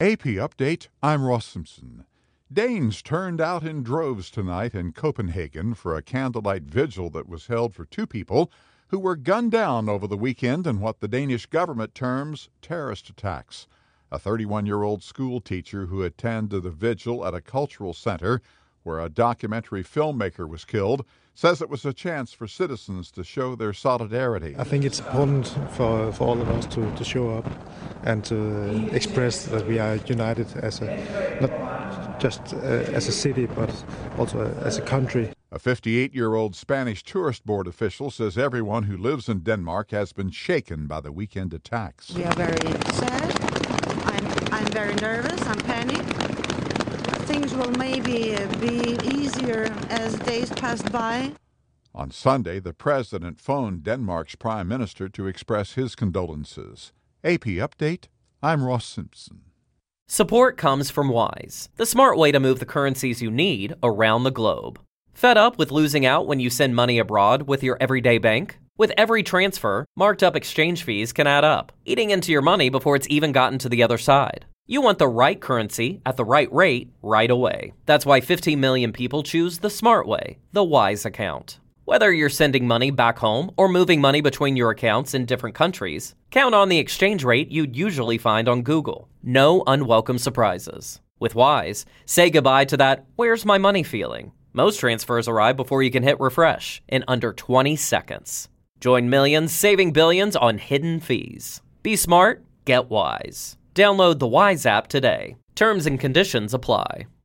AP Update, I'm Ross Simpson. Danes turned out in droves tonight in Copenhagen for a candlelight vigil that was held for two people who were gunned down over the weekend in what the Danish government terms terrorist attacks. A 31-year-old school teacher who attended the vigil at a cultural center where a documentary filmmaker was killed says it was a chance for citizens to show their solidarity. I think it's important for all of us to show up and to express that we are united as not just as a city, but also as a country. A 58-year-old Spanish tourist board official says everyone who lives in Denmark has been shaken by the weekend attacks. We are very sad. I'm very nervous. I'm panicked. Things will maybe be easier as days pass by. On Sunday, the president phoned Denmark's prime minister to express his condolences. AP Update, I'm Ross Simpson. Support comes from Wise, the smart way to move the currencies you need around the globe. Fed up with losing out when you send money abroad with your everyday bank? With every transfer, marked up exchange fees can add up, eating into your money before it's even gotten to the other side. You want the right currency at the right rate right away. That's why 15 million people choose the smart way, the Wise account. Whether you're sending money back home or moving money between your accounts in different countries, count on the exchange rate you'd usually find on Google. No unwelcome surprises. With Wise, say goodbye to that "where's my money" feeling. Most transfers arrive before you can hit refresh in under 20 seconds. Join millions saving billions on hidden fees. Be smart, get Wise. Download the Wise app today. Terms and conditions apply.